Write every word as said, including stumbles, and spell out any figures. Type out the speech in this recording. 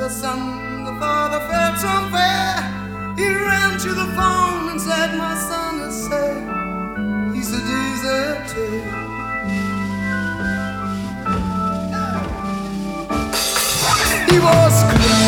the son, the father felt unfair. He ran to the phone and said, my son is said he's a deserter. He was crying.